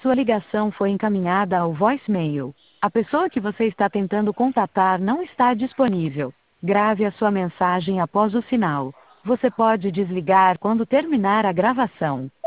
Sua ligação foi encaminhada ao voicemail. A pessoa que você está tentando contatar não está disponível. Grave a sua mensagem após o sinal. Você pode desligar quando terminar a gravação.